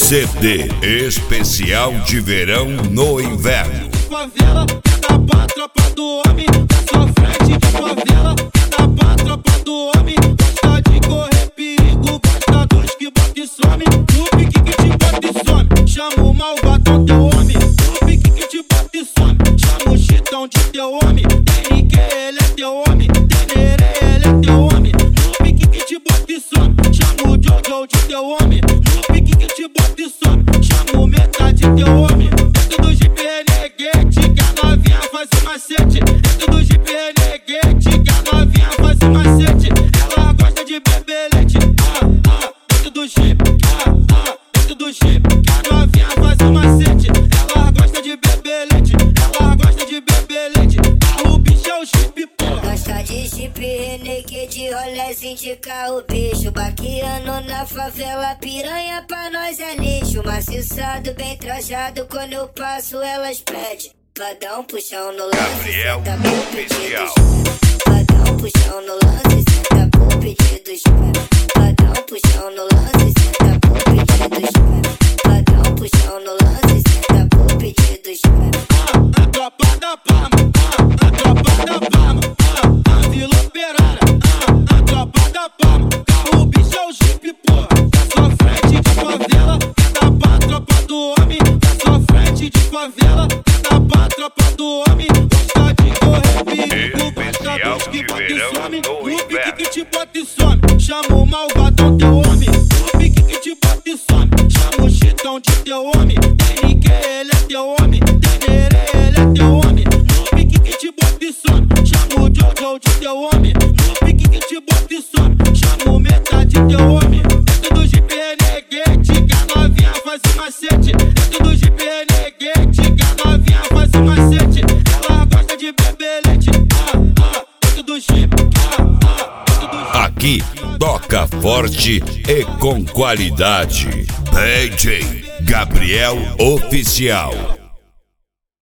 CD especial de verão no inverno. Favela, da pra tropa do homem, só frente de favela, da pra tropa do homem, gosta de correr perigo, gosta dos que bota e some, no pique que te bota e some, chama o malvadão teu homem, no pique que te bota e some, chama o chitão de teu homem, TNQ ele é teu homem, Tenerê ele é teu homem, no pique que te bota e some, chama o Jojo de teu homem, no pique que te bota e some, chama o metade de teu homem, dentro do Jeep Renegade, que a novinha faz o macete, dentro do Jeep Renegade, que a novinha faz o macete, ela gosta de beber leite, dentro do Jeep, dentro do Jeep, que a novinha faz o macete, ela gosta de beber leite, ela gosta de beber leite, o bicho é o Jeep, porra. Gosta de Jeep Renegade, rolezinho de carro, bicho, baqueando na favela, piranha pra nós é lixo, maciçado, bem trajado, quando eu passo elas pedem. Padrão, puxão no lance, Gabriel senta pro Oficial. pedido. Padrão, puxão no lance, senta pro pedido. Padrão, puxão no lance, senta pro pedido. Padrão, puxão no lance, senta pro pedido. A tropa da Palma, a tropa da Palma, a Vila Operária, a tropa da Palma, o bicho é o Jeep, porra, só frente de favela, da pra tropa do homem, só frente de favela, da pra tropa do homem, gosta de correr perigo, gosta dos que bota e some, no pique que te bota e some, chama o malvadão teu homem, no pique que te bota e some, chama o chitão de teu homem, TNQ ele é teu homem, Tenerê ele é teu homem, no pique que te bota e some, chama o Jojo de teu homem, no pique que te bota e some, chama o metade de teu homem, dentro do Jeep Renegade, que a novinha faz o macete, dentro do Jeep Renegade, que a novinha faz o macete, ela gosta de beber leite, dentro do Jeep, dentro do Jeep. Aqui toca forte e com qualidade. DJ Gabriel Oficial.